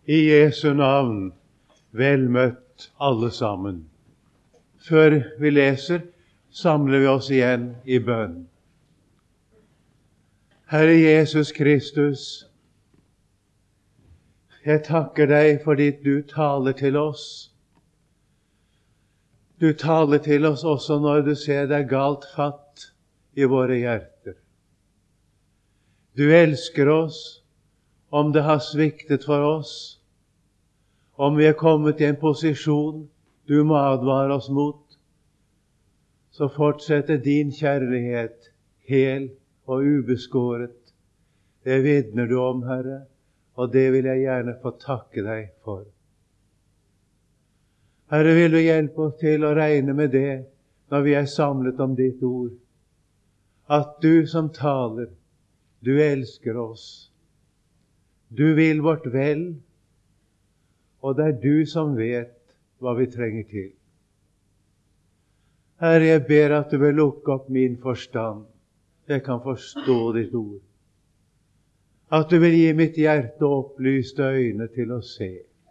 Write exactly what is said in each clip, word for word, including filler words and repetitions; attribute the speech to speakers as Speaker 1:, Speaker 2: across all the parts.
Speaker 1: I Jesu navn, vel møtt alle sammen. Før vi leser, samler vi oss igjen i bønn. Herre Jesus Kristus, jeg takker deg fordi du taler til oss. Du taler til oss også når du ser deg galt fatt i våre hjerter. Du elsker oss om det har sviktet for oss, om vi er kommet i en posisjon du må advare oss mot, så fortsetter din kjærlighet hel og ubeskåret. Det vitner du om, Herre, og det vil jeg gjerne få takke deg for. Herre, vil du hjelpe oss til å regne med det når vi er samlet om ditt ord, at du som taler, du elsker oss. Du vil vårt vel, og det er du som vet hva vi trenger til. Herre, jeg ber at du vil lukke opp min forstand, jeg kan forstå ditt ord. At du vil gi mitt hjerte opplyste øyne til å se.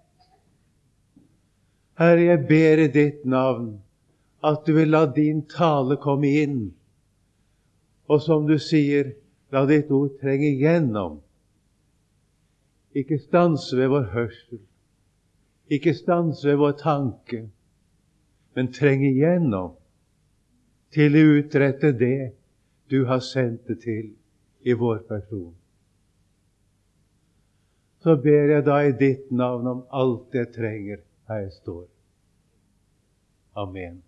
Speaker 1: Herre, jeg ber i ditt navn at du vil la din tale komme inn, og som du sier, la ditt ord trenge igjennom. Ikke stanse ved vår hørsel, ikke stanse ved vår tanke, men trenge igjennom til å utrette det du har sendt det til i vår person. Så ber jeg da i ditt navn om alt jeg trenger her jeg står. Amen.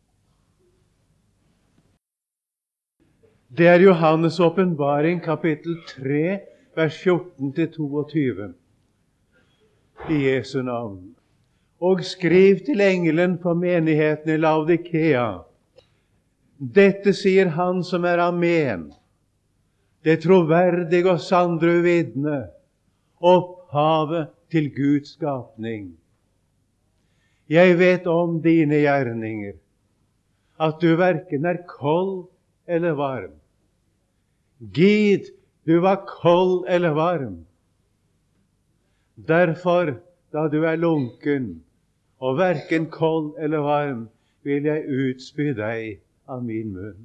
Speaker 1: Det er Johannes' åpenbaring, kapittel tre, vers fjorten til tjueto. I Jesu navn. Og skriv til engelen for menigheten i Laodikea. Dette sier han som er Amen, det troverdige og sandre vitne, opphavet til Guds skapning. Jeg vet om dine gjerninger, at du hverken er kold eller varm. Gid, du var kold eller varm. Derfor, da du er lunken, og hverken kold eller varm, vil jeg utspy deg av min munn.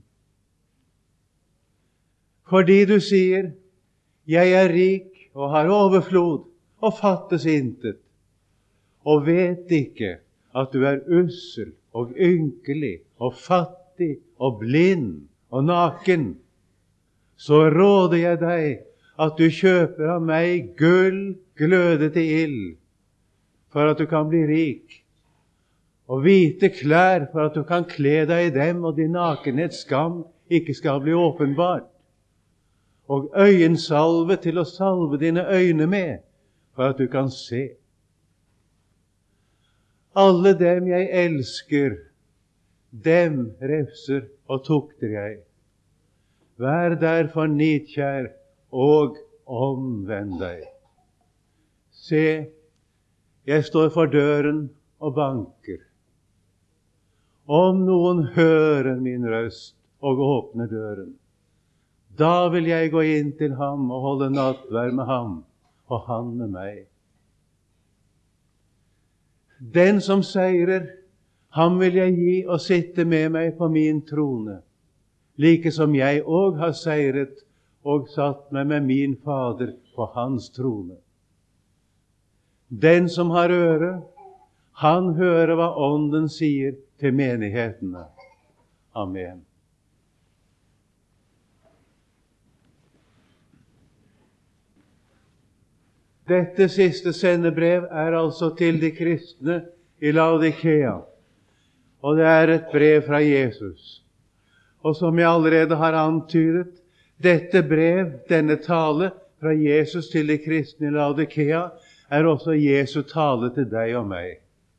Speaker 1: Fordi du sier, jeg er rik og har overflod og fattes intet, og vet ikke at du er ussel og ynkelig og fattig og blind og naken, så råder jeg deg at du kjøper av meg gull glødet i ild, for at du kan bli rik, og hvite klær for at du kan kle deg i dem, og din nakenhets skam ikke skal bli åpenbart, og øyensalve til å salve dine øyne med, for at du kan se. Alle dem jeg elsker, dem refser og tukter jeg. Vær derfor nidkjær og omvend deg. Se, jeg står for døren og banker. Om noen hører min røst og åpner døren, da vil jeg gå inn til ham og holde nattverd med ham, og han med meg. Den som seirer, ham vil jeg gi og sitte med meg på min trone, like som jeg òg har seiret og satt meg med min Fader på hans trone. Den som har øre, han hører hva Ånden sier til menighetene. Amen. Dette siste sendebrev er altså til de kristne i Laodikea, og det er et brev fra Jesus. Og som jeg allerede har antydet, dette brev, denne tale fra Jesus til de kristne i Laodikea, er også Jesu tale til deg og meg.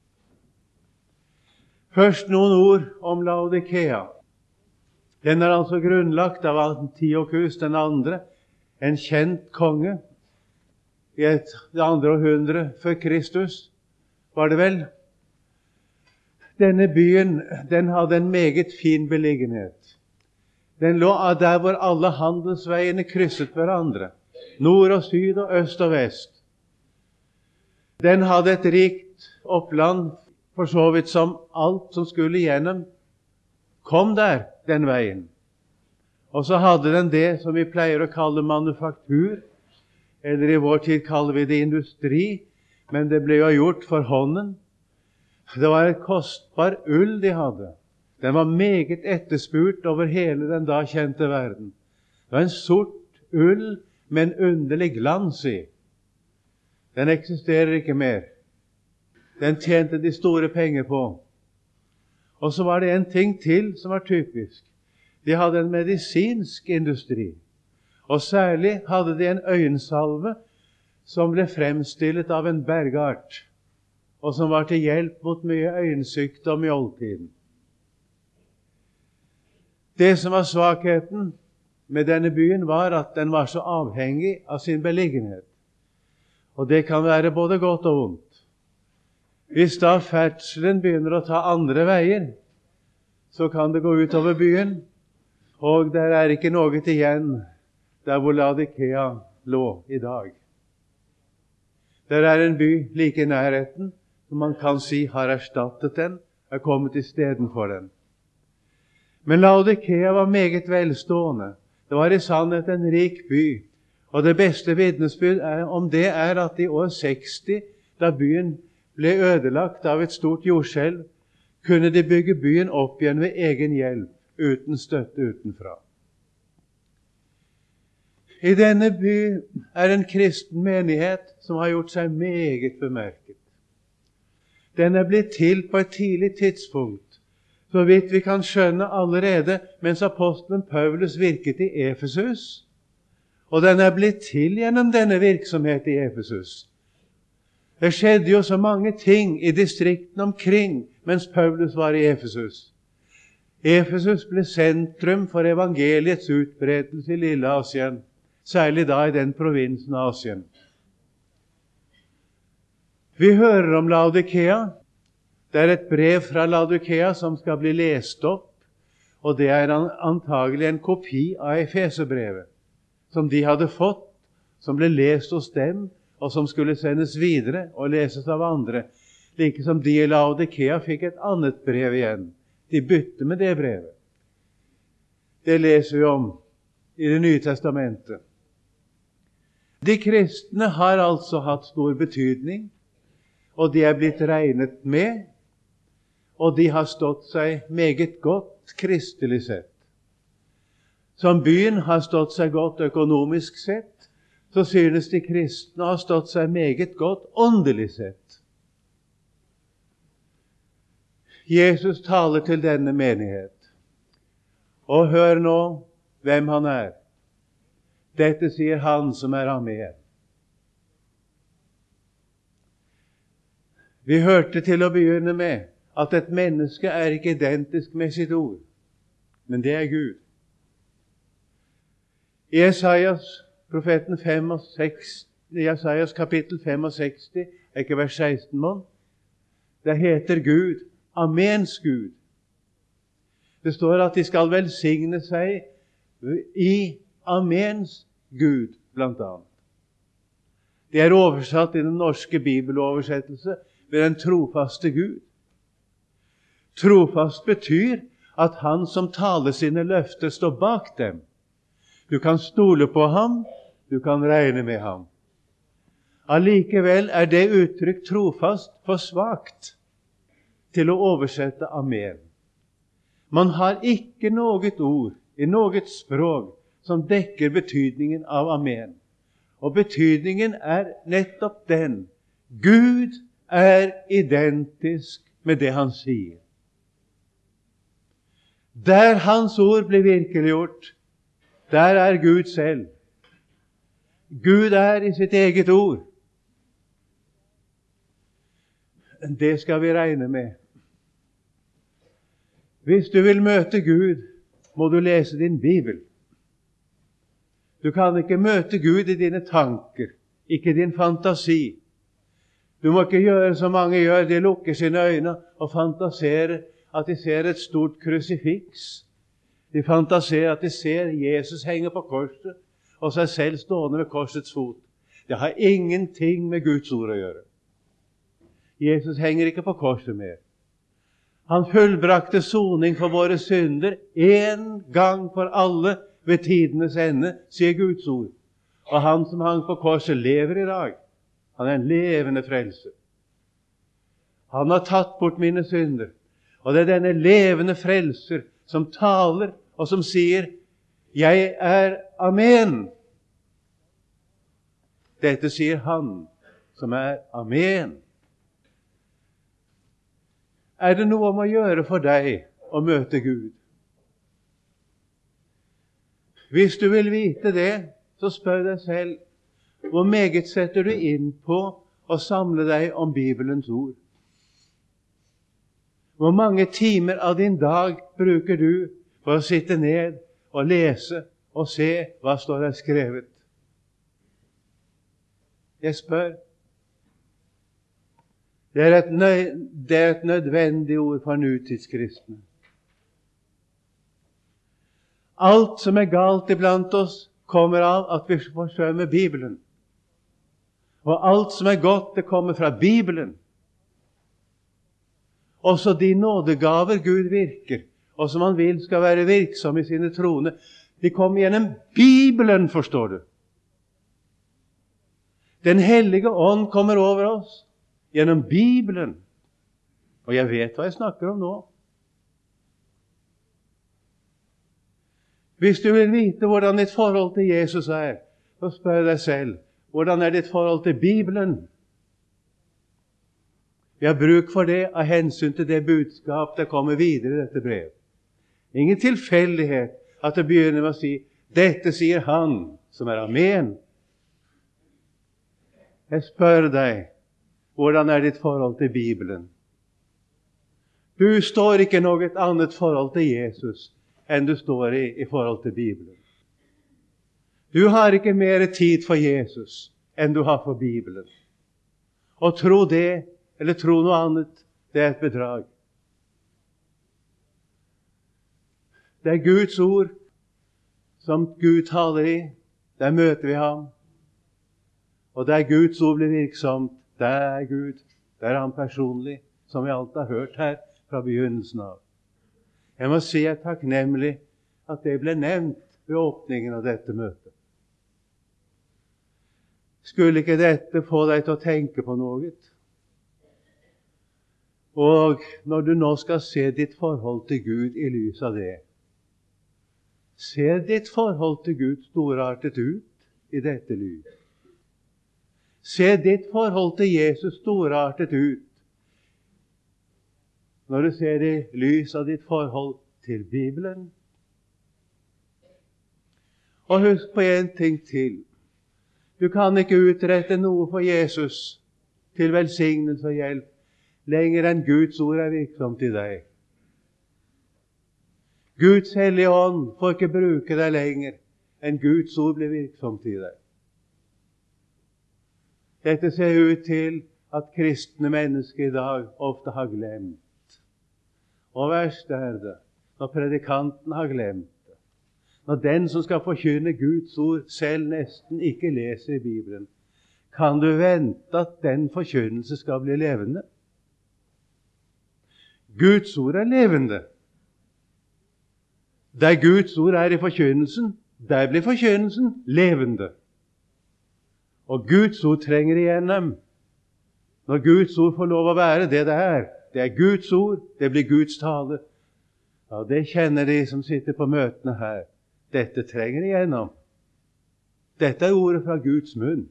Speaker 1: Først noen ord om Laodikea. Den er altså grunnlagt av Antiochus den andre, en kjent konge, i et det andre århundre før Kristus, var det vel. Denne byen, den hadde en meget fin beliggenhet. Den lå der hvor alle handelsveiene krysset hverandre, nord og syd og øst og vest. Den hadde et rikt oppland, for så vidt som alt som skulle igjennom, kom der den veien. Og så hadde den det som vi pleier å kalle manufaktur, eller i vår tid kaller vi det industri, men det ble jo gjort for hånden. Det var et kostbar ull de hadde. Den var meget etterspurt over hele den da kjente verden. Det var en sort ull med en underlig glans i. Den eksisterer ikke mer. Den tjente de store penger på. Og så var det en ting til som var typisk. De hadde en medisinsk industri. Og særlig hadde de en øyensalve som ble fremstillet av en bergart, og som var til hjelp mot mye øyensykdom i oldtiden. Det som var svakheten med denne byen, var at den var så avhengig av sin beliggenhet. Og det kan være både godt og vondt. Hvis da ferdselen begynner å ta andre veier, så kan det gå ut over byen, og der er ikke noe igjen der hvor Laodikea lå i dag. Der er en by like i nærheten, som man kan si har erstattet den, er kommet i stedet for den. Men Laodikea var meget velstående. Det var i sannhet en rik by, og det beste vitnesbyrd om det er at i år seksti, da byen ble ødelagt av et stort jordskjelv, kunne de bygge byen opp igjen ved egen hjelp, uten støtte utenfra. I denne by er en kristen menighet som har gjort seg meget bemerket. Den er blitt til på et tidlig tidspunkt, så vidt vi kan skjønne allerede mens apostelen Paulus virket i Efesus, og den er blitt til gjennom denne virksomhet i Efesus. Det skjedde jo så mange ting i distriktene omkring mens Paulus var i Efesus. Efesus ble sentrum for evangeliets utbredelse i Lille Asien, særlig da i den provinsen Asien. Vi hører om Laodikea. Det er et brev fra Laodikea som skal bli lest opp, og det er antagelig en kopi av Efeserbrevet, som de hadde fått, som ble lest hos dem, og som skulle sendes videre og leses av andre, like som de i Laodikea fikk et annet brev igjen. De bytte med det brevet. Det leser vi om i Det nye testamentet. De kristne har altså hatt stor betydning, og de er blitt regnet med, og de har stått seg meget godt kristelig sett. Som byen har stått seg godt økonomisk sett, så synes de kristne har stått seg meget godt åndelig sett. Jesus taler til denne menighet, og hør nå hvem han er. Dette sier han som er Amen. Vi hørte til å begynne med at et menneske er ikke identisk med sitt ord, men det er Gud. I Esaias, profeten sekstifem, i Esaias kapittel sekstifem, ikke vers seksten, mån, det heter Gud, Amens Gud. Det står at de skal velsigne seg i Amens Gud, blant annet. Det er oversatt i den norske bibeloversettelse ved den trofaste Gud. Trofast betyr at han som taler sine løfter står bak dem. Du kan stole på ham, du kan regne med ham. Allikevel er det uttrykk trofast for svakt til å oversette Amen. Man har ikke noe ord i noe språk som dekker betydningen av Amen. Og betydningen er nettopp den: Gud er identisk med det han sier. Der hans ord blir virkeliggjort, der er Gud selv. Gud er i sitt eget ord. Det skal vi regne med. Hvis du vil møte Gud, må du lese din Bibel. Du kan ikke møte Gud i dine tanker, ikke i din fantasi. Du må ikke gjøre som mange gjør, de lukker sine øyne og fantaserer at de ser et stort krusifiks. De fantaserer at de ser Jesus henge på korset, og seg selv stående ved korsets fot. Det har ingenting med Guds ord å gjøre. Jesus henger ikke på korset mer. Han fullbrakte soning for våre synder en gang for alle ved tidenes ende, sier Guds ord. Og han som hang på korset lever i dag. Han er en levende frelser. Han har tatt bort mine synder. Og det er denne levende frelser som taler og som sier, jeg er Amen. Dette sier han som er Amen. Er det noe om å gjøre for deg å møte Gud? Hvis du vil vite det, så spør deg selv, hvor meget setter du inn på å samle deg om Bibelens ord? Hvor mange timer av din dag bruker du for å sitte ned og lese og se hva står der skrevet? Jeg spør. Det er, et nøy, det er et nødvendig ord for nutidskristne. Alt som er galt iblant oss, kommer av at vi forsømmer Bibelen. Og alt som er godt, det kommer fra Bibelen. Også de nådegaver Gud virker, og som han vil skal være virksom i sine troende, de kommer gjennom Bibelen, forstår du. Den hellige ånd kommer over oss gjennom Bibelen. Og jeg vet hva jeg snakker om nå. Hvis du vil vite hvordan ditt forhold til Jesus er, så spør deg selv, hvordan er ditt forhold til Bibelen? Vi har bruk for det av hensyn til det budskap det kommer videre i dette brev. Ingen tilfeldighet at det begynner med å si, dette sier han som er Amen. Jeg spør deg, hvordan er ditt forhold til Bibelen? Du står ikke i noe annet forhold til Jesus enn du står i i forhold til Bibelen. Du har ikke mer tid for Jesus enn du har for Bibelen. Og tro det, eller tro noe annet, det er et bedrag. Det er Guds ord som Gud taler i. Der møter vi ham. Og der Guds ord blir virksomt, der er Gud, der er han personlig, som vi alt har hørt her fra begynnelsen av. Jeg må si jeg er takknemlig at det ble nevnt ved åpningen av dette møtet. Skulle ikke dette få deg til å tenke på noe? Og når du nå skal se ditt forhold til Gud i lys av det, ser ditt forhold til Gud storartet ut i dette lys? Se ditt forhold til Jesus storartet ut når du ser det i lys av ditt forhold til Bibelen. Og husk på en ting til. Du kan ikke utrette noe for Jesus til velsignelse og hjelp lenger enn Guds ord er virksomt i deg. Guds hellige ånd får ikke bruke deg lenger enn Guds ord blir virksomt i deg. Dette ser ut til at kristne mennesker i dag ofte har glemt. Og verst er det når predikanten har glemt det. Når den som skal forkynne Guds ord selv nesten ikke leser i Bibelen, kan du vente at den forkynnelse skal bli levende? Guds ord er levende. Der Guds ord er i forkynnelsen, der blir forkynnelsen levende. Og Guds ord trenger igjennom. Når Guds ord får lov å være det det er, det er Guds ord, det blir Guds tale. Ja, det kjenner de som sitter på møtene her. Dette trenger igjennom. Dette er ordet fra Guds munn.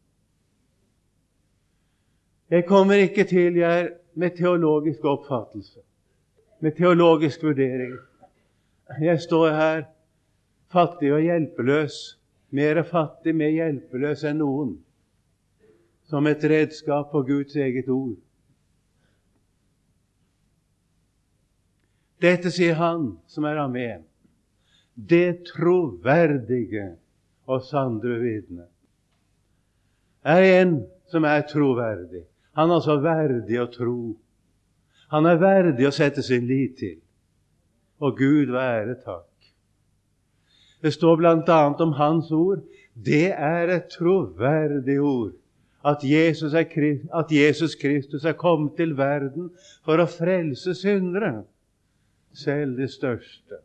Speaker 1: Jeg kommer ikke til jeg med teologisk oppfattelse, med teologisk vurdering. Jeg står her fattig og hjelpeløs, mer fattig, mer hjelpeløs enn noen, som et redskap for Guds eget ord. Dette sier han som er Amen, det troverdige og sanne vitne. Er en som er troverdig. Han er så verdig å tro. Han er verdig å sette sin lit til. Og Gud være takk. Det står blant annet om hans ord. Det er et troverdig ord at Jesus, er, at Jesus Kristus er kommet til verden for å frelse syndere, selv de største.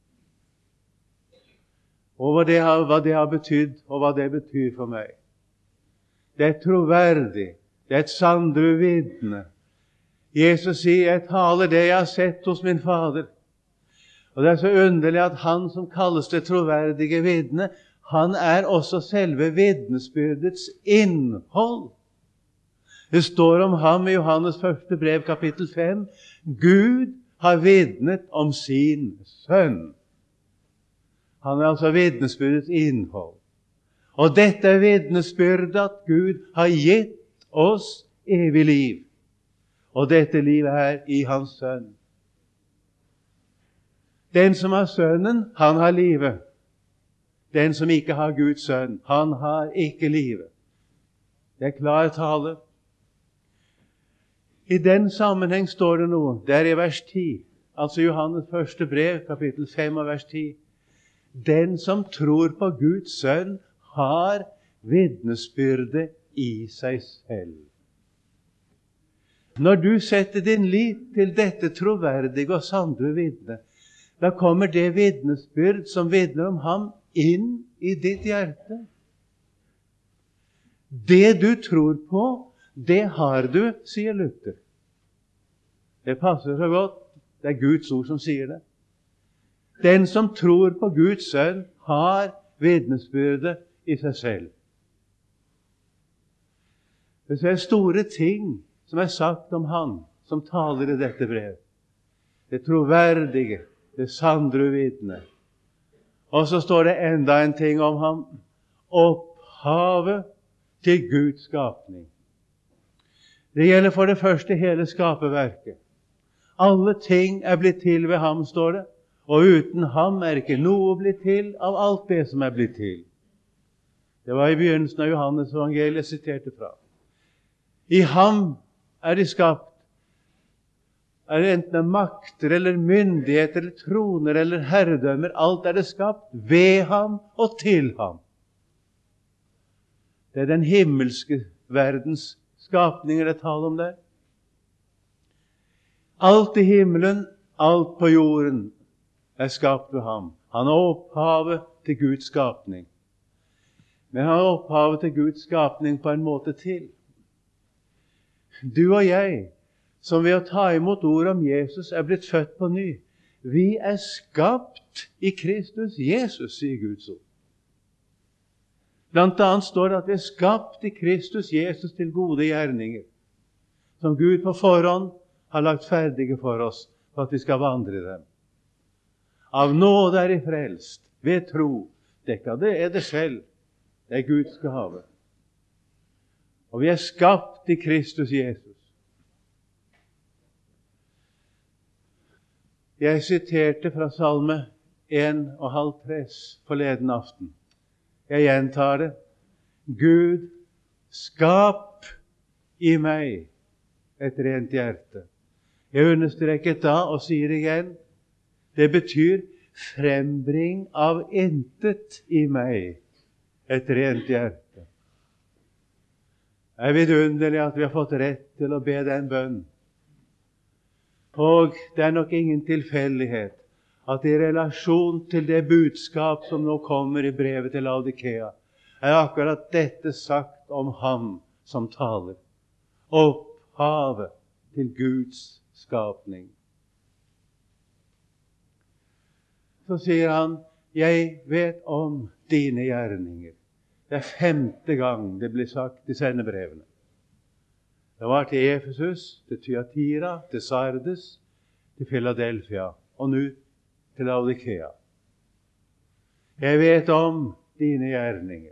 Speaker 1: Og hva det, har, hva det har betydd, og hva det betyr for meg. Det er troverdig, det er et sannere vitne. Jesus sier, jeg taler det jeg har sett hos min Fader. Og det er så underlig at han som kalles det troverdige vitne, han er også selve vitnesbyrdets innhold. Det står om ham i Johannes første brev, kapittel fem. Gud har vitnet om sin sønn. Han er altså vitnesbyrdets innhold. Og dette er vitnesbyrdet at Gud har gitt oss evig liv. Og dette livet er i hans sønn. Den som har sønnen, han har livet. Den som ikke har Guds sønn, han har ikke livet. Det er klar tale. I den sammenheng står det noe. Det er i vers ti. Altså Johannes første brev, kapittel fem og vers ti. Den som tror på Guds sønn, har vitnesbyrde i seg selv. Når du setter din lit til dette troverdige og sanne vitne, da kommer det vitnesbyrd som vitner om ham inn i ditt hjerte. Det du tror på, det har du, sier Luther. Det passer så godt. Det er Guds ord som sier det. Den som tror på Guds sønn, har vitnesbyrdet i seg selv. Det er store ting som er sagt om han som taler i dette brev. Det troverdige, det sannere vitne. Og så står det enda en ting om ham. Opphavet til Guds skapning. Det gjelder for det første hele skaperverket. Alle ting er blitt til ved ham, står det. Og uten ham er ikke noe blitt til av alt det som er blitt til. Det var i begynnelsen av Johannes evangeliet siterte fra. I ham er de skapt. Er det enten makter eller myndigheter eller troner eller herredømmer, alt er det skapt ved ham og til ham. Det er den himmelske verdens skapninger det taler om der. Alt i himmelen, alt på jorden er skapt ved ham. Han er opphavet til Guds skapning. Men han er opphavet til Guds skapning på en måte til. Du og jeg, som ved å ta imot ord om Jesus er blitt født på ny, vi er skapt i Kristus Jesus, sier Guds ord. Blant annet står det at vi er skapt i Kristus Jesus til gode gjerninger, som Gud på forhånd har lagt ferdige for oss, for at vi skal vandre i dem. Av nåde er I frelst, ved tro. Det er det selv. Det er Guds gave. Og vi er skapt i Kristus Jesus. Jeg siterte fra salme enoghalvtreds forleden aften. Jeg gjentar det. Gud, skap i meg et rent hjerte. Jeg understreket da og sier igjen, det betyr frembring av intet i meg et rent hjerte. Det er vidunderlig at vi har fått rett til å be den bønn. Og det er nok ingen tilfeldighet at i relasjon til det budskap som nå kommer i brevet til Laodikea, er akkurat dette sagt om ham som taler. Opphavet til Guds skapning. Så sier han, jeg vet om dine gjerninger. Det er femte gang det blir sagt i sendebrevene. Det var til Efesus, til Thyatira, til Sardes, til Philadelphia, og nå til Laodikea. Jeg vet om dine gjerninger.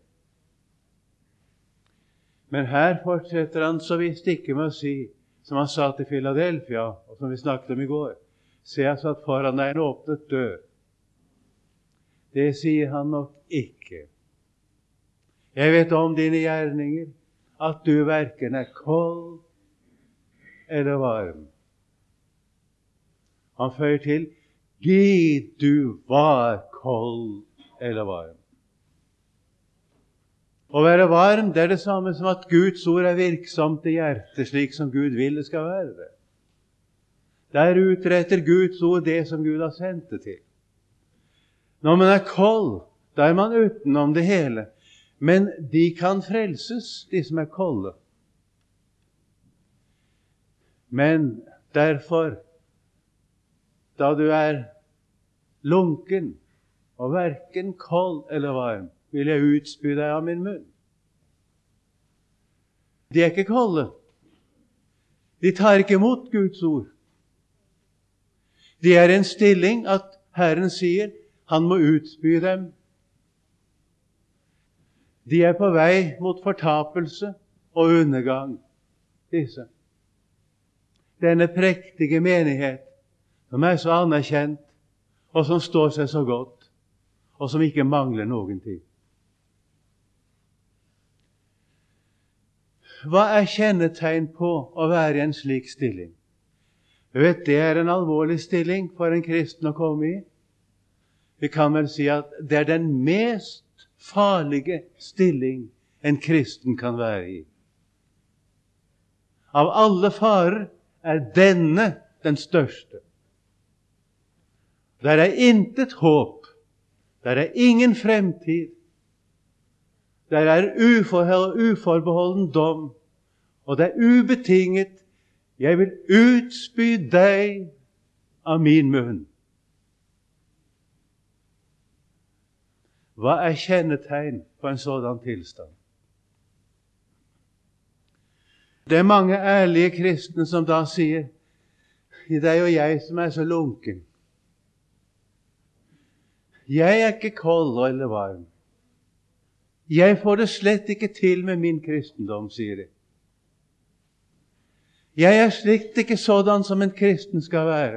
Speaker 1: Men her fortsetter han så visst ikke med å si, som han sa til Philadelphia, og som vi snakket om i går. Se, jeg satt foran deg en åpnet dør. Det sier han nok ikke. Jeg vet om dine gjerninger, at du hverken er kold eller varm. Han føyer til, gi du var kold eller varm. Å være varm, det er det samme som at Guds ord er virksomt i hjertet, slik som Gud vil det skal være det. Der utretter Guds ord det som Gud har sendt det til. Når man er kold, da er man utenom det hele. Men de kan frelses, de som er kolde. Men derfor, da du er lunken, og hverken kold eller varm, vil jeg utspy deg av min munn. De er ikke kolde. De tar ikke imot Guds ord. De er i en stilling at Herren sier, han må utspy dem. De er på vei mot fortapelse og undergang, disse. Denne prektige menighet, som er så anerkjent, og som står seg så godt, og som ikke mangler noen ting. Hva er kjennetegn på å være i en slik stilling? Du vet, det er en alvorlig stilling for en kristen å komme i. Vi kan vel si at det er den mest farlige stilling en kristen kan være i. Av alle farer er denne den største. Der er intet håp. Der er ingen fremtid. Der er ufor, uforbeholden dom. Og det er ubetinget, jeg vil utspy deg av min munn. Hva er kjennetegn på en sådan tilstand? Det er mange ærlige kristne som da sier, det er jo jeg som er så lunken. Jeg er ikke kold eller varm. Jeg får det slett ikke til med min kristendom, sier de. Jeg er slett ikke sådan som en kristen skal være.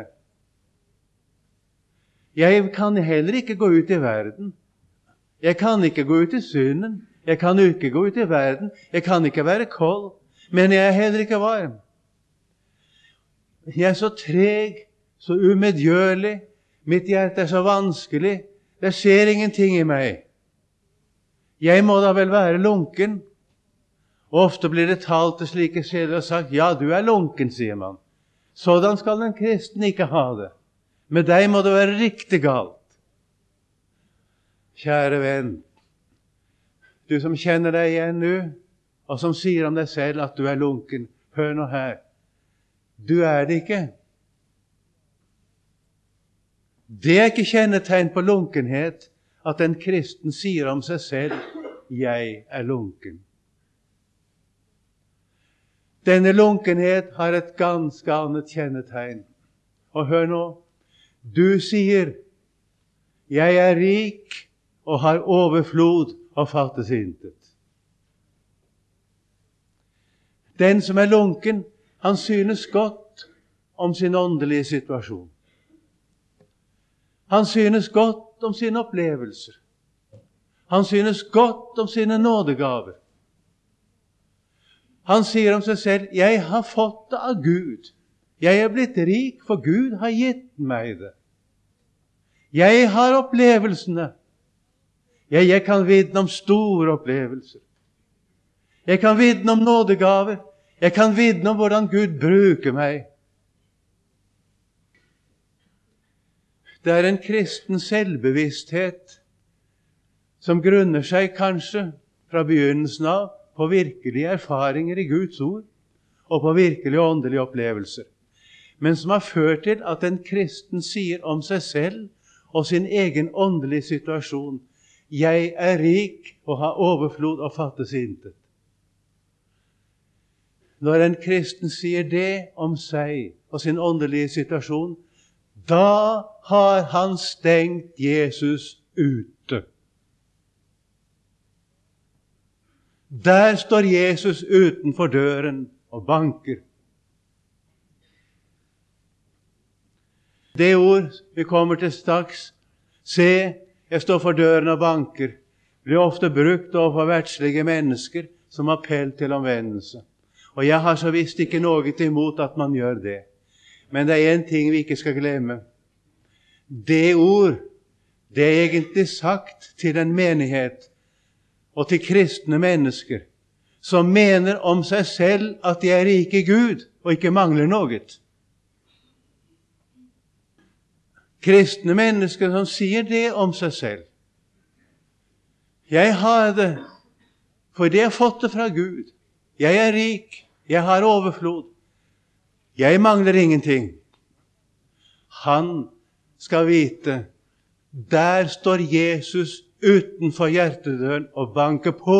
Speaker 1: Jeg kan heller ikke gå ut i verden. Jeg kan ikke gå ut i synden. Jeg kan ikke gå ut i verden. Jeg kan ikke være kold. Men jeg er heller ikke varm. Jeg er så treg, så umedgjørlig. Mitt hjerte er så vanskelig. Det skjer ingenting i meg. Jeg må da vel være lunken. Og ofte blir det talt til slike sjeler og sagt, ja, du er lunken, sier man. Sådan skal en kristen ikke ha det. Med deg må det være riktig galt. Kjære venn, du som kjenner deg igjen nå, og som sier om deg selv at du er lunken, hør nå her. Du er det ikke. Det er ikke kjennetegn på lunkenhet at en kristen sier om seg selv, jeg er lunken. Denne lunkenhet har et ganske annet kjennetegn. Og hør nå, du sier, jeg er rik og har overflod og fattes intet. Den som er lunken, han synes godt om sin åndelige situasjon. Han synes godt om sine opplevelser. Han synes godt om sine nådegaver. Han sier om seg selv, jeg har fått det av Gud. Jeg er blitt rik, for Gud har gitt meg det. Jeg har opplevelsene. Jeg, jeg kan vitne om store opplevelser. Jeg kan vitne om nådegaver. Jeg kan vitne om hvordan Gud bruker meg. Det er en kristen selvbevissthet som grunner seg kanskje fra begynnelsen av på virkelige erfaringer i Guds ord og på virkelige åndelige opplevelser, men som har ført til at en kristen sier om seg selv og sin egen åndelige situasjon, jeg er rik og har overflod og fattes intet. Når en kristen sier det om seg og sin åndelige situasjon, da har han stengt Jesus ute. Der står Jesus utenfor døren og banker. Det ord vi kommer til straks, se, jeg står for døren og banker, blir ofte brukt overfor verdslige mennesker som appell til omvendelse. Og jeg har så visst ikke noe imot at man gjør det. Men det er en ting vi ikke skal glemme. Det ord, det er egentlig sagt til en menighet og til kristne mennesker som mener om seg selv at de er rike i Gud og ikke mangler noe. Kristne mennesker som sier det om seg selv. Jeg har det, for det har jeg fått det fra Gud. Jeg er rik, jeg har overflod. Jeg mangler ingenting. Han skal vite, der står Jesus utenfor hjertedøren og banker på.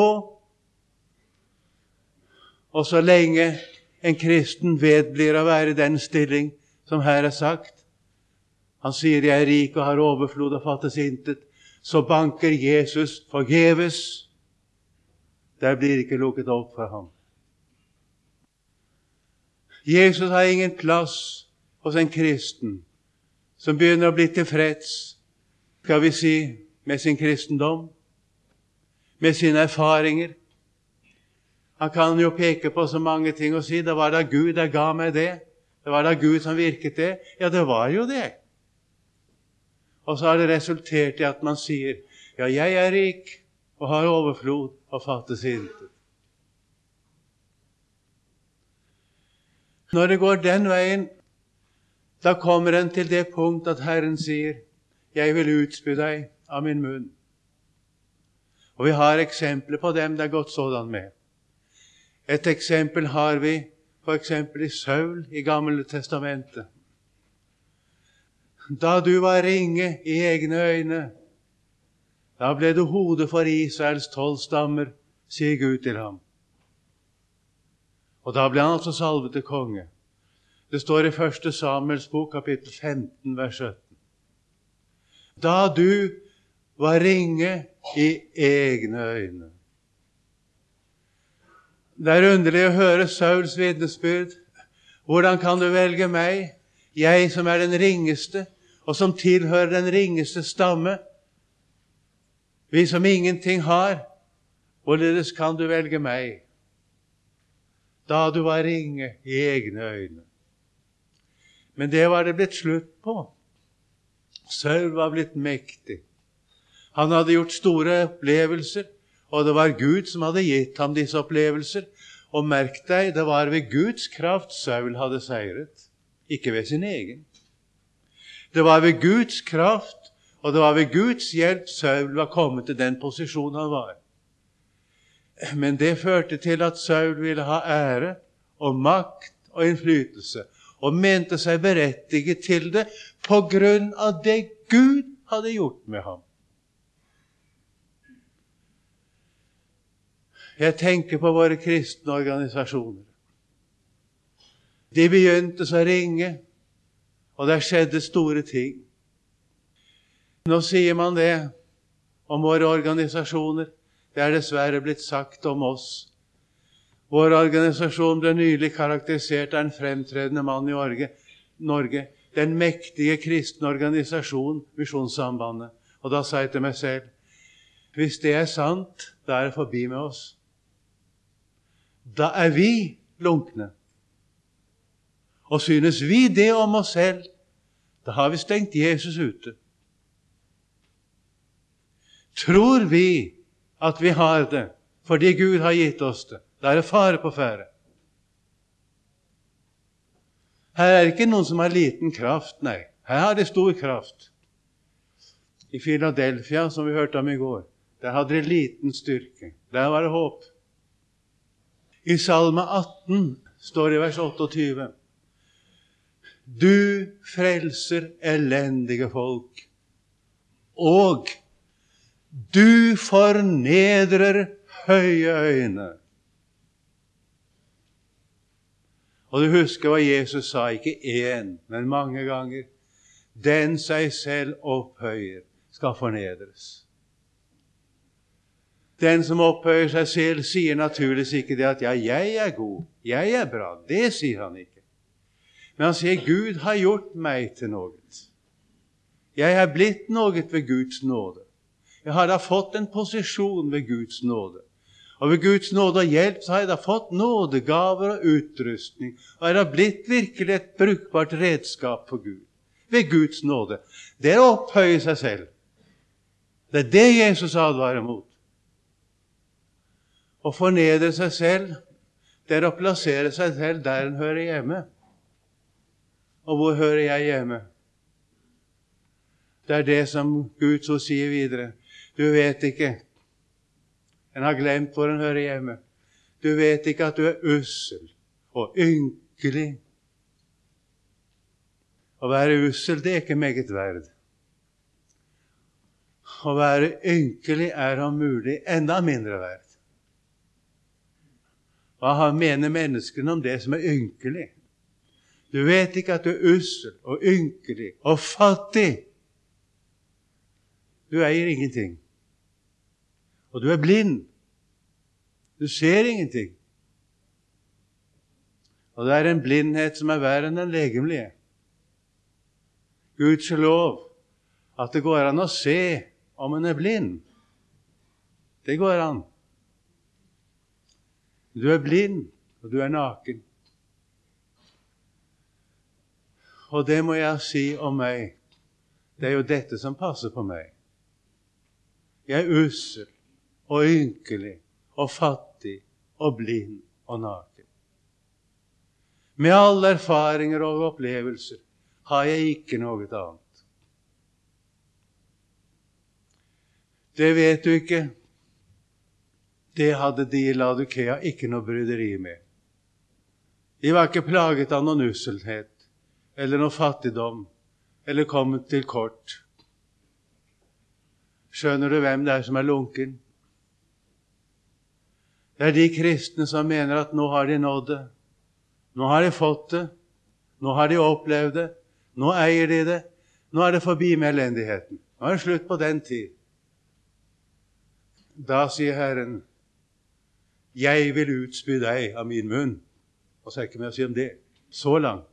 Speaker 1: Og så lenge en kristen vedblir å være i den stilling som her er sagt, han sier jeg er rik og har overflod og fattes intet, så banker Jesus forgjeves. Der blir ikke lukket opp for ham. Jesus har ingen plass hos en kristen som begynner å bli tilfreds, skal vi si, med sin kristendom, med sine erfaringer. Han kan jo peke på så mange ting og si, det var da Gud der ga meg det. Det var da Gud som virket det. Ja, det var jo det. Og så har det resultert i at man sier, ja, jeg er rik og har overflod og fattes intet. Når det går den veien, da kommer en til det punkt at Herren sier, jeg vil utspy deg av min munn. Og vi har eksempler på dem det er gått sådan med. Et eksempel har vi for eksempel i Saul i Gamle Testamentet. Da du var ringe i egne øyne, da ble du hodet for Israels tolv stammer, sier Gud til ham. Og da ble han altså salvet til konge. Det står i første Samuels bok, kapittel femten, vers sytten. Da du var ringe i egne øyne. Det er underlig å høre Sauls vitnesbyrd. Hvordan kan du velge meg, jeg som er den ringeste, og som tilhører den ringeste stamme? Vi som ingenting har, hvorledes kan du velge meg? Da du var ringe i egne øyne. Men det var det blitt slutt på. Saul var blitt mektig. Han hadde gjort store opplevelser, og det var Gud som hadde gitt ham disse opplevelser. Og merk deg, det var ved Guds kraft Saul hadde seiret, ikke ved sin egen. Det var ved Guds kraft, og det var ved Guds hjelp Saul var kommet til den posisjonen han var. Men det førte til at Saul ville ha ære og makt og innflytelse, og mente seg berettiget til det på grunn av det Gud hadde gjort med ham. Jeg tenker på våre kristne organisasjoner. De begynte så ringe, og der skjedde store ting. Nå sier man det om våre organisasjoner. Det er dessverre blitt sagt om oss. Vår organisasjon ble nylig karakterisert av en fremtredende mann i Norge, Norge den mektige kristne organisasjon, Misjonssambandet. Og da sa jeg til meg selv, hvis det er sant, da er det forbi med oss. Da er vi lunkne. Og synes vi det om oss selv, da har vi stengt Jesus ute. Tror vi at vi har det, fordi Gud har gitt oss det, da er det fare på ferde. Her er det ikke noen som har liten kraft, nei. Her har det stor kraft. I Philadelphia, som vi hørte om i går, der hadde det liten styrke. Der var det håp. I Salme atten står det i vers otteogtyve. Du frelser elendige folk, og du fornedrer høye øyne. Og du husker hva Jesus sa, ikke én, men mange ganger. Den seg selv opphøyer, skal fornedres. Den som opphøyer seg selv, sier naturligvis ikke det at ja, jeg er god, jeg er bra. Det sier han ikke. Men han sier, Gud har gjort meg til noe. Jeg har blitt noe ved Guds nåde. Jeg har da fått en posisjon ved Guds nåde. Og ved Guds nåde og hjelp så har jeg da fått nådegaver og utrustning. Og jeg har blitt virkelig et brukbart redskap for Gud. Ved Guds nåde. Det er å opphøye seg selv. Det er det Jesus advarer mot. Å fornedre seg selv, det er å plassere seg selv der en hører hjemme. Og hvor hører jeg hjemme? Det er det som Gud så sier videre. Du vet ikke. En har glemt hvor en hører hjemme. Du vet ikke at du er ussel og ynkelig. Å være ussel, det er ikke meget verd. Å være ynkelig er om mulig enda mindre verd. Hva mener menneskene om det som er ynkelig? Du vet ikke at du er ussel og ynkelig og fattig. Du eier ingenting. Og du er blind. Du ser ingenting. Og det er en blindhet som er verre enn den legemlige. Guds lov, at det går an å se om en er blind. Det går an. Du er blind, og du er naken. Og det må jeg si om meg. Det er jo dette som passer på meg. Jeg er ussel og ynkelig og fattig og blind og naken. Med alle erfaringer og opplevelser har jeg ikke noe annet. Det vet du ikke. Det hadde de i Laodikea ikke noe bryderi med. De var ikke plaget av noen usselhet, eller noe fattigdom, eller kommet til kort. Skjønner du hvem det er som er lunken? Det er de kristne som mener at nå har de nådd det. Nå har de fått det. Nå har de opplevd det. Nå eier de det. Nå er det forbi med elendigheten. Nå er det slutt på den tid. Da sier Herren, jeg vil utspy deg av min munn. Og så er det ikke mer å si om det. Så langt.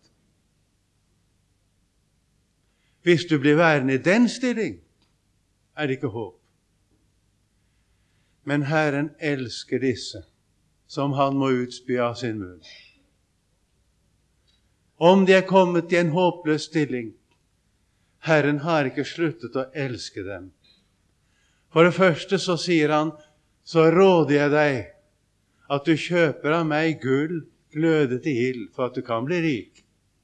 Speaker 1: Hvis du blir værende i den stilling, er det ikke håp. Men Herren elsker disse, som han må utspy av sin munn. Om de er kommet i en håpløs stilling, Herren har ikke sluttet å elske dem. For det første så sier han, så råder jeg deg at du kjøper av meg gull glødet i ild for at du kan bli rik.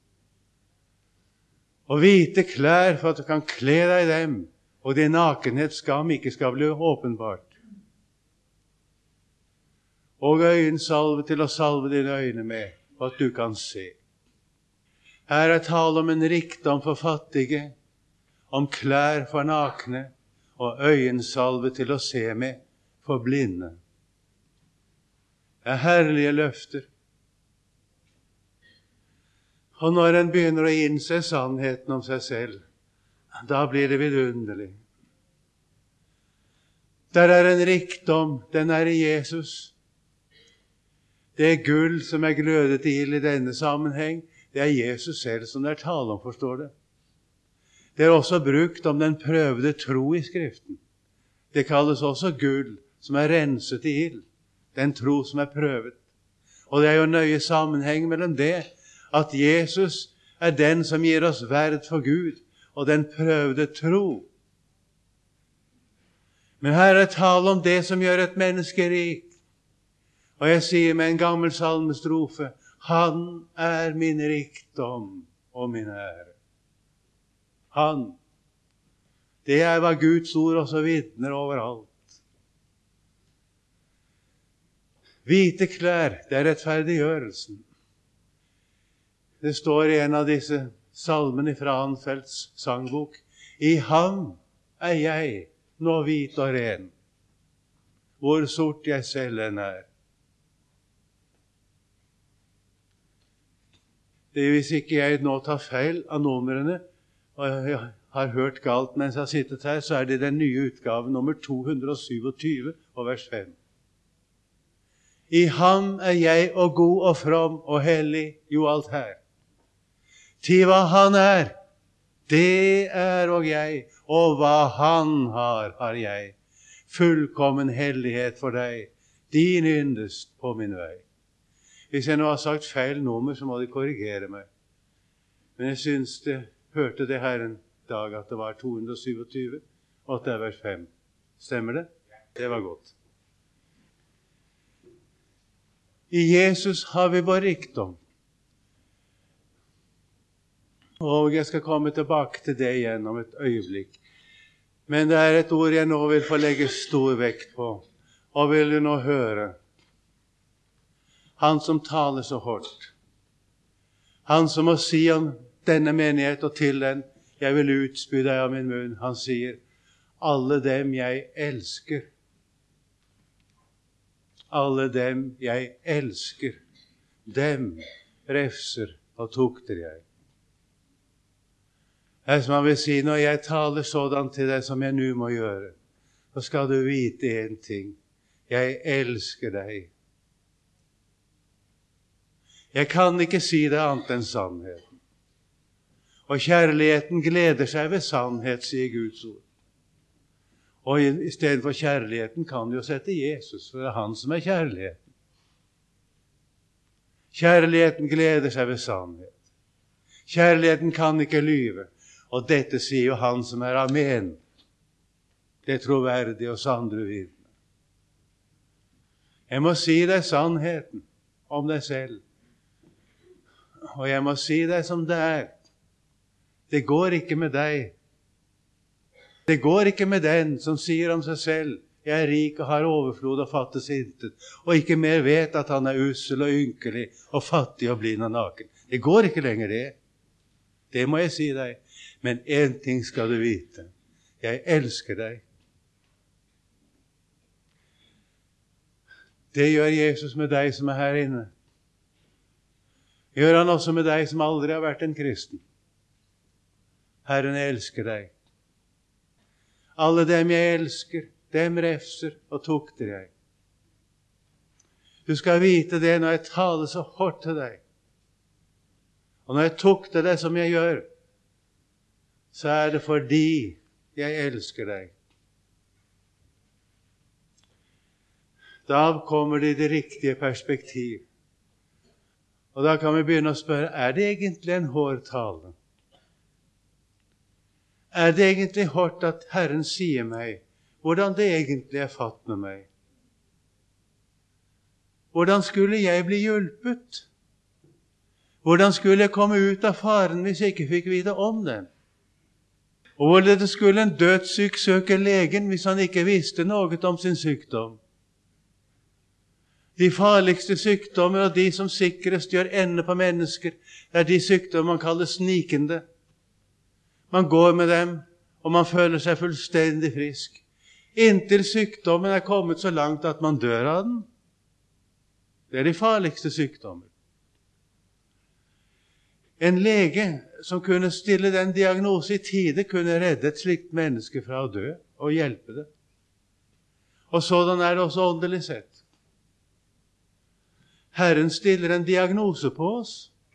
Speaker 1: Og hvite klær for at du kan kle deg i dem, og din nakenhetsskam ikke skal bli åpenbart. Og øyensalve til å salve dine øyne med, for at du kan se. Her er tale om en rikdom for fattige, om klær for nakne, og øyensalve til å se med for blinde. Det er herlige løfter. Og når en begynner å innse sannheten om seg selv, da blir det vidunderlig. Der er en rikdom, den er i Jesus. Det er gull som er glødet i ild i denne sammenheng, det er Jesus selv som det er tale om, forstår du. Det er også brukt om den prøvede tro i Skriften. Det kalles også gull som er renset i ild, den tro som er prøvet. Og det er jo nøye sammenheng mellom det, at Jesus er den som gir oss verd for Gud, og den prøvede tro. Men her er tale om det som gjør et menneske rik. Og jeg sier med en gammel salmestrofe, han er min rikdom og min ære. Han. Det er hva Guds ord også vitner overalt. Hvite klær, det er rettferdiggjørelsen. Det står i en av disse salmene fra Anfelds sangbok, i ham er jeg nå hvit og ren, hvor sort jeg selv enn er. Det er hvis ikke jeg nå tar feil av numrene, og jeg har hørt galt mens jeg har sittet her, så er det den nye utgaven nummer to hundre syttisju og vers fem. I ham er jeg og god og from og hellig, jo alt her. Til hva han er, det er og jeg, og hva han har, har jeg. Fullkommen hellighet for deg, din yndest på min vei. Hvis jeg nå har sagt feil nummer, så må de korrigere meg. Men jeg synes det hørte det her en dag at det var to hundre syttisju, og at det er vers fem. Stemmer det? Det var godt. I Jesus har vi vår rikdom. Og jeg skal komme tilbake til det igjen om et øyeblikk. Men det er et ord jeg nå vil få legge stor vekt på. Og vil du nå høre? Han som taler så hårdt. Han som må si om denne menighet og til den, jeg vil utspy deg av min munn. Han sier, alle dem jeg elsker. Alle dem jeg elsker. Dem refser og tukter jeg. Det er som han vil si, når jeg taler sådan til deg som jeg nå må gjøre, så skal du vite en ting. Jeg elsker deg. Jeg kan ikke si det annet enn sannheten. Og kjærligheten gleder seg ved sannhet, sier Guds ord. Og i, i stedet for kjærligheten kan du jo sette Jesus, for det er han som er kjærligheten. Kjærligheten gleder seg ved sannhet. Kjærligheten kan ikke lyve. Og dette sier jo han som er amen. Det er troverdig og sannere vitne. Jeg må si deg sannheten om deg selv. Og jeg må si deg som det er. Det går ikke med deg. Det går ikke med den som sier om seg selv, jeg er rik og har overflod og fattes intet, og ikke mer vet at han er ussel og ynkelig og fattig og blind og naken. Det går ikke lenger det. Det må jeg si deg. Men en ting skal du vite. Jeg elsker deg. Det gjør Jesus med deg som er her inne. Gjør han også med deg som aldri har vært en kristen. Herren elsker deg. Alle dem jeg elsker, dem refser og tukter jeg. Du skal vite det når jeg taler så hårdt til deg. Og når jeg tukter deg som jeg gjør, så er det fordi jeg elsker deg. Da kommer det i det riktige perspektiv. Og da kan vi begynne å spørre, er det egentlig en hård tale? Er det egentlig hårdt at Herren sier meg hvordan det egentlig er fatt med meg? Hvordan skulle jeg bli hjulpet? Hvordan skulle jeg komme ut av faren hvis jeg ikke fikk vite om den? Og hvordan skulle en dødssyk søke legen hvis han ikke visste noe om sin sykdom? De farligste sykdommer og de som sikrest gjør ende på mennesker, er de sykdommer man kaller snikende. Man går med dem, og man føler seg fullstendig frisk. Inntil sykdommen er kommet så langt at man dør av den. Det er de farligste sykdommer. En lege som kunne stille den diagnose i tide, kunne redde et slikt menneske fra å dø og hjelpe det. Og sådan er det også åndelig sett. Herren stiller en diagnose på oss.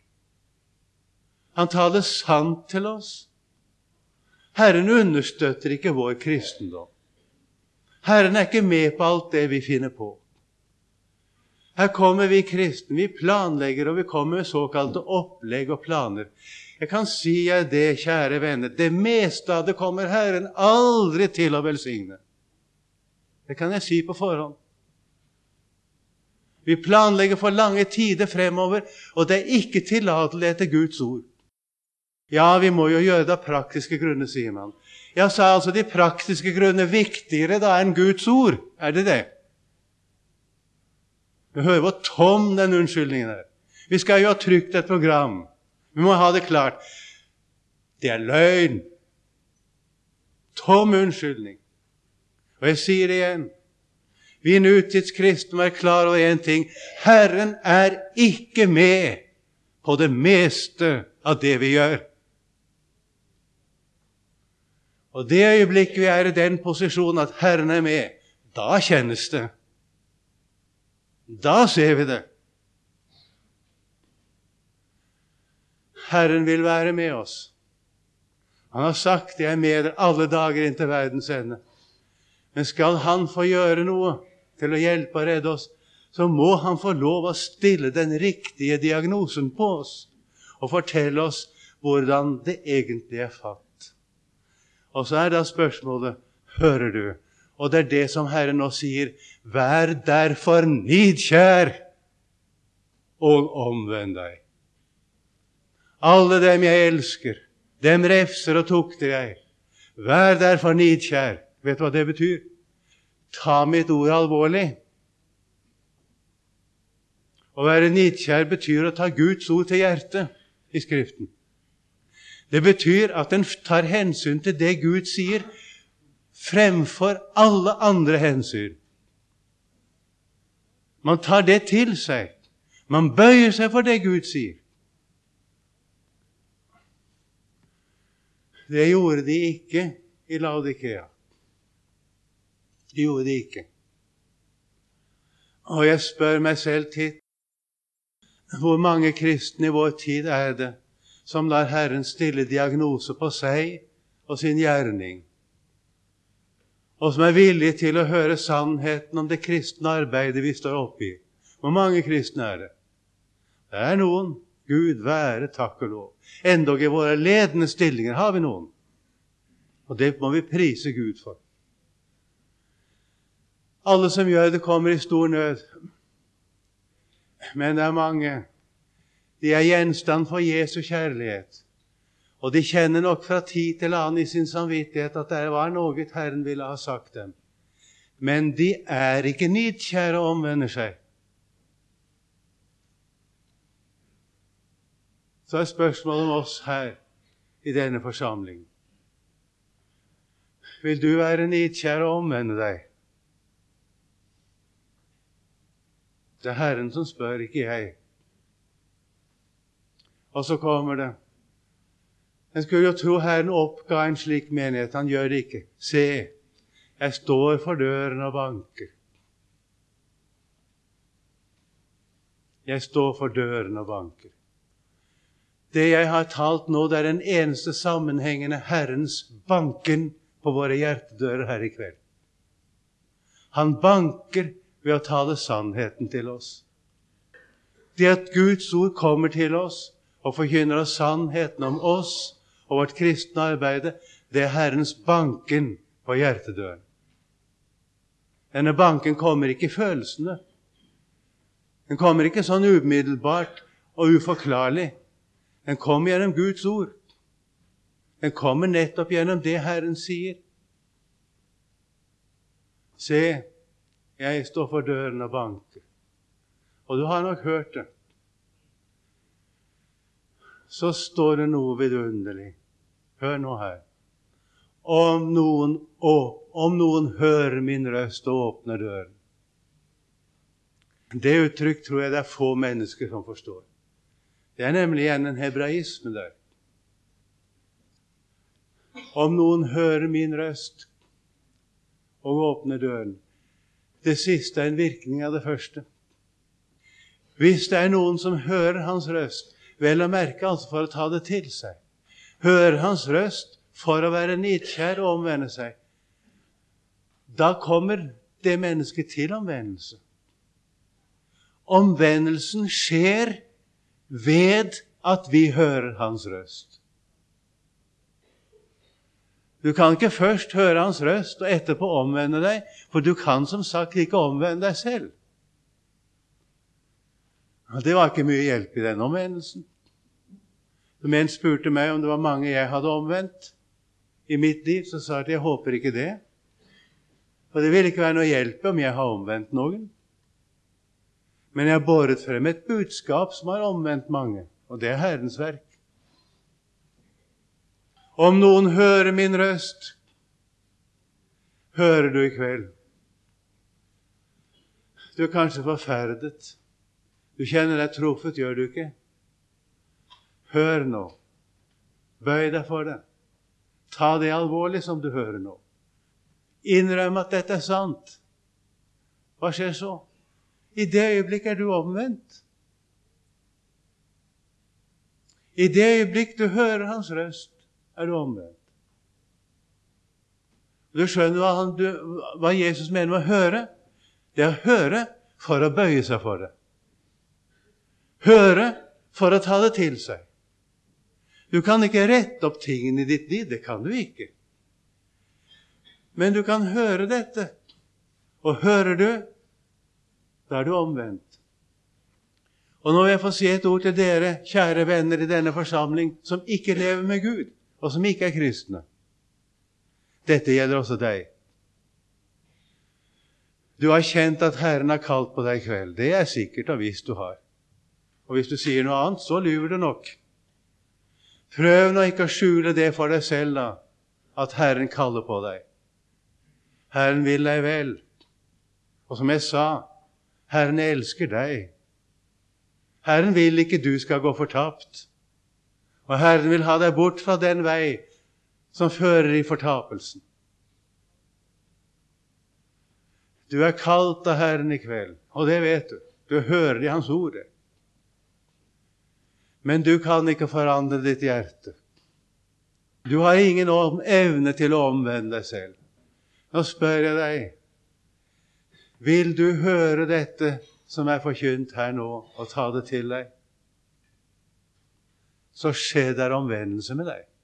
Speaker 1: Han taler sant til oss. Herren understøtter ikke vår kristendom. Herren er ikke med på alt det vi finner på. Her kommer vi kristne, vi planlegger, og vi kommer med såkalte opplegg og planer. Jeg kan si er det, kjære venner, det meste av det kommer Herren aldri til å velsigne. Det kan jeg si på forhånd. Vi planlegger for lange tider fremover, og det er ikke tillatelig etter Guds ord. Ja, vi må jo gjøre det av praktiske grunner, sier man. Jeg sa altså de praktiske grunner viktigere da enn Guds ord. Er det det? Vi hører hvor tom den unnskyldningen er. Vi skal jo ha trykt et program. Vi må ha det klart. Det er løgn. Tom unnskyldning. Og jeg sier det igjen. Vi nutidskristne må være klar over en ting. Herren er ikke med på det meste av det vi gjør. Og det øyeblikk vi er i den posisjonen at Herren er med, da kjennes det. Da ser vi det. Herren vil være med oss. Han har sagt, jeg er med dere alle dager inn til verdens ende. Men skal han få gjøre noe til å hjelpe og redde oss, så må han få lov å stille den riktige diagnosen på oss, og fortelle oss hvordan det egentlig er fatt. Og så er da spørsmålet, hører du? Og det er det som Herren nå sier, vær derfor nidkjær. og omvend deg. Alle dem jeg elsker, dem refser og tukter jeg. Vær derfor nidkjær. Vet du hva det betyr? Ta mitt ord alvorlig. Å være nidkjær betyr å ta Guds ord til hjertet i Skriften. Det betyr at en tar hensyn til det Gud sier, fremfor alle andre hensyn. Man tar det til seg. Man bøyer seg for det Gud sier. Det gjorde de ikke i Laodikea. De gjorde de ikke. Og jeg spør meg selv titt, hvor mange kristne i vår tid er det som lar Herren stille diagnose på seg og sin gjerning, og som er villige til å høre sannheten om det kristne arbeidet vi står oppe i? Hvor mange kristne er det? Det er noen. Gud være takk og lov. Endog i våre ledende stillinger har vi noen. Og det må vi prise Gud for. Alle som gjør det, kommer i stor nød. Men det er mange. De er gjenstand for Jesu kjærlighet. Og de kjenner nok fra tid til annen i sin samvittighet at det var noe Herren ville ha sagt dem. Men de er ikke nidkjære og omvender seg. Så er spørsmålet om oss her i denne forsamlingen. Vil du være nidkjær og omvende deg? Det er Herren som spør, ikke jeg. Og så kommer det. En skulle jo tro Herren oppga en slik menighet. Han gjør det ikke. Se, jeg står for døren og banker. Jeg står for døren og banker. Det jeg har talt nå, det er den eneste sammenhengende Herrens banken på våre hjertedører her i kveld. Han banker ved å tale sannheten til oss. Det at Guds ord kommer til oss og forkynner oss sannheten om oss og vårt kristne arbeide, det er Herrens banken på hjertedøren. Denne banken kommer ikke i følelsene. Den kommer ikke sånn umiddelbart og uforklarlig. Den kommer gjennom Guds ord. Den kommer nettopp gjennom det Herren sier. Se, jeg står for døren og banker. Og du har nok hørt det. Så står det noe vidunderlig. Hør nå her. Om noen, å, om noen hører min røst og åpner døren. Det uttrykk tror jeg det er få mennesker som forstår. Det er nemlig igjen en hebraisme der. Om noen hører min røst og åpner døren. Det siste er en virkning av det første. Hvis det er noen som hører hans røst, vel å merke altså for å ta det til seg, hører hans røst for å være nidkjær og omvende seg, da kommer det mennesket til omvendelse. Omvendelsen skjer ved at vi hører hans røst. Du kan ikke først høre hans røst og etterpå omvende deg, for du kan som sagt ikke omvende deg selv. Og det var ikke mye hjelp i denne omvendelsen. Som en spurte meg om det var mange jeg hadde omvendt i mitt liv, så sa jeg at jeg håper ikke det. For det vil ikke være noe hjelp om jeg har omvendt noen. Men jeg har båret frem et budskap som har omvendt mange, og det er Herrens verk. Om noen hører min røst, hører du i kveld. Du er kanskje forferdet. Du kjenner deg truffet, gjør du ikke? Hør nå. Bøy deg for det. Ta det alvorlig som du hører nå. Innrøm at dette er sant. Hva skjer så? I det øyeblikk er du omvendt. I det øyeblikk du hører hans røst, er du omvendt. Du skjønner hva, han, du, hva Jesus mener med å høre? Det er å høre for å bøye seg for det. Høre for å ta det til seg. Du kan ikke rette opp tingene i ditt liv, det kan du ikke. Men du kan høre dette. Og hører du, da er du omvendt. Og nå vil jeg få si et ord til dere, kjære venner i denne forsamling, som ikke lever med Gud, og som ikke er kristne. Dette gjelder også deg. Du har kjent at Herren har kalt på deg i kveld. Det er sikkert og visst du har. Og hvis du sier noe annet, så lyver du nok. Prøv nå ikke å skjule det for deg selv da, at Herren kaller på deg. Herren vil deg vel. Og som jeg sa, Herren elsker deg. Herren vil ikke du skal gå fortapt. Og Herren vil ha deg bort fra den vei som fører i fortapelsen. Du er kalt av Herren i kveld, og det vet du. Du hører i Hans ord. Men du kan ikke forandre ditt hjerte. Du har ingen evne til å omvende deg selv. Nå spør jeg deg, vil du høre dette som er forkynt her nå, og ta det til deg? Så skjer der omvendelse med deg.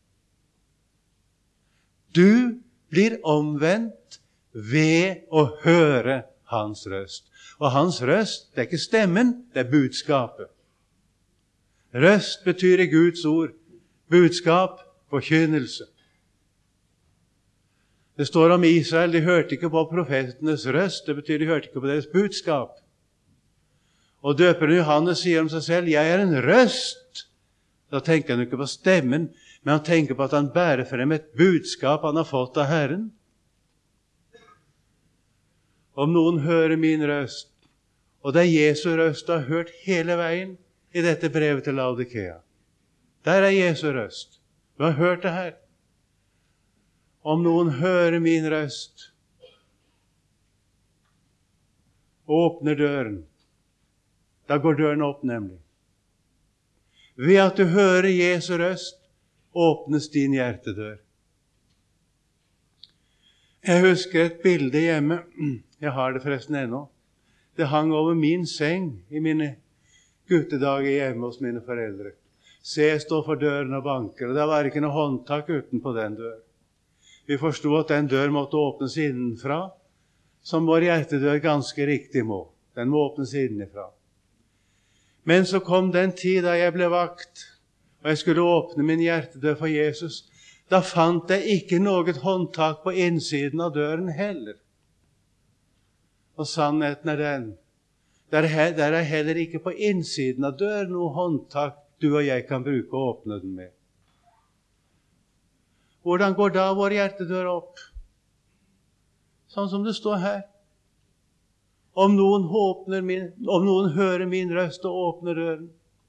Speaker 1: Du blir omvendt ved å høre hans røst. Og hans røst, det er ikke stemmen, det er budskapet. Røst betyr i Guds ord budskap, forkynnelse. Det står om Israel, de hørte ikke på profetenes røst, det betyr de hørte ikke på deres budskap. Og døperen Johannes sier om seg selv, jeg er en røst. Da tenker han ikke på stemmen, men han tenker på at han bærer frem et budskap han har fått av Herren. Om noen hører min røst, og det er Jesu røst du har hørt hele veien i dette brevet til Laodikea. Der er Jesu røst. Du har hørt det her. Om noen hører min røst, åpner døren. Da går døren opp nemlig. Ved at du hører Jesu røst, åpnes din hjertedør. Jeg husker et bilde hjemme. Jeg har det forresten ennå. Det hang over min seng i mine guttedager hjemme hos mine foreldre. Se, jeg står for døren og banker, og det var ikke noe håndtak utenpå den dør. Vi forstod at den dør måtte åpnes innenfra, som vår hjertedør ganske riktig må. Den må åpnes innenfra. Men så kom den tid da jeg ble vakt, og jeg skulle åpne min hjertedør for Jesus. Da fant jeg ikke noe håndtak på innsiden av døren heller. Og sannheten er den. Der er heller ikke på innsiden av døren noe håndtak du og jeg kan bruke å åpne den med. Hvordan går da vår hjertedør opp? Sånn som det står her. Om noen, min, om noen hører min røst og åpner døren.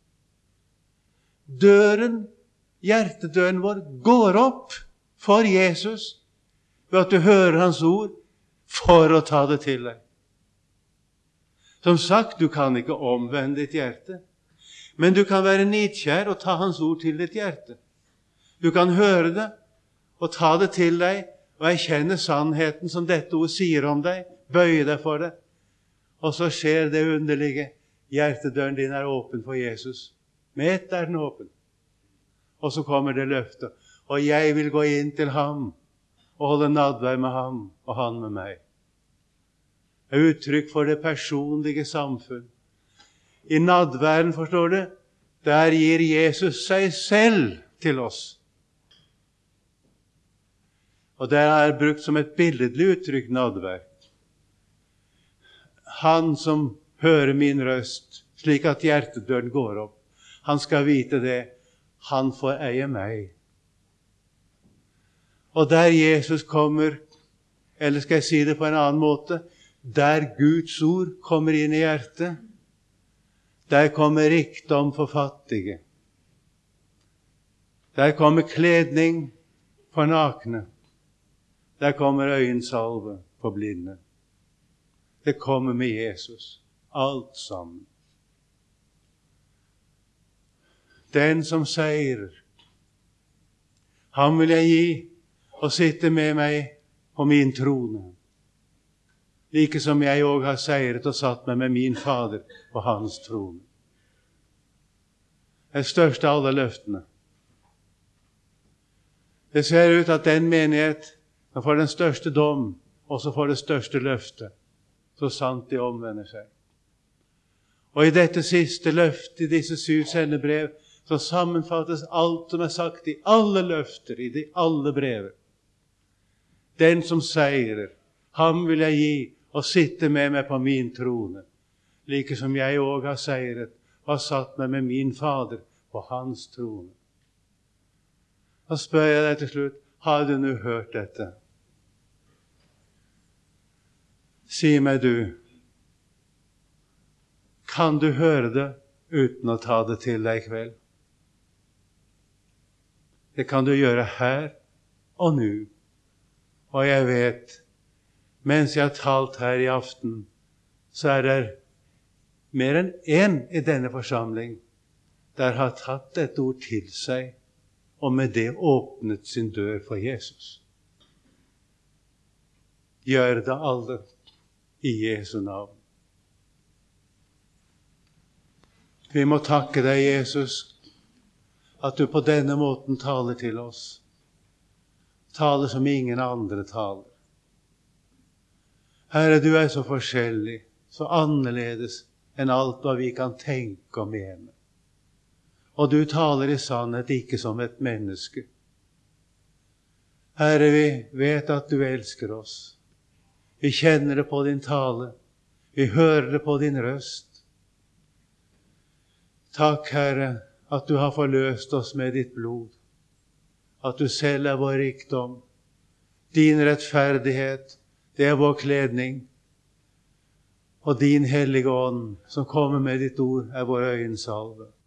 Speaker 1: Døren, hjertedøren vår, går opp for Jesus ved at du hører hans ord for å ta det til deg. Som sagt, du kan ikke omvende ditt hjerte, men du kan være nidkjær og ta hans ord til ditt hjerte. Du kan høre det og ta det til deg og erkjenne sannheten som dette ord sier om deg, bøye deg for det. Og så skjer det underlige. Hjertedøren din er åpen for Jesus. Med ett er den åpen. Og så kommer det løftet. Og jeg vil gå inn til ham og holde nadvær med ham og han med meg. Det er uttrykk for det personlige samfunn. I nadværen, forstår du, der gir Jesus seg selv til oss. Og det er brukt som et billedlig uttrykk, nadvær. Han som hører min røst, slik at hjertedøren går opp, han skal vite det, han får eie meg. Og der Jesus kommer, eller skal jeg si det på en annen måte, der Guds ord kommer inn i hjertet, der kommer rikdom for fattige. Der kommer kledning for nakne. Der kommer øyensalve for blinde. Det kommer med Jesus, alt sammen. Den som seirer, ham vil jeg gi og sitte med meg på min trone. Like som jeg også har seiret og satt meg med min Fader på hans trone. Det største av alle løftene. Det ser ut at den menighet som får den største dom, også får det største løftet, så sant de omvender seg. Og i dette siste løftet, i disse syv sendebrev, så sammenfattes alt som er sagt i alle løfter, i de alle brever. Den som seirer, ham vil jeg gi og sitte med meg på min trone, like som jeg også har seiret og har satt meg med min Fader på hans trone. Da spør jeg deg til slutt, har du nå hørt dette? Si meg du, kan du høre det uten å ta det til deg i kveld? Det kan du gjøre her og nå. Og jeg vet, mens jeg har talt her i aften, så er det mer enn én i denne forsamling der har tatt et ord til seg, og med det åpnet sin dør for Jesus. Gjør det alle i Jesu navn. Vi må takke deg, Jesus, at du på denne måten taler til oss. Taler som ingen andre taler. Herre, du er så forskjellig, så annerledes enn alt hva vi kan tenke og mene. Og du taler i sannhet ikke som et menneske. Herre, vi vet at du elsker oss. Vi kjenner det på din tale. Vi hører det på din røst. Takk, Herre, at du har forløst oss med ditt blod. At du selv er vår rikdom. Din rettferdighet, det er vår kledning. Og din hellige ånd, som kommer med ditt ord, er vår øyensalve.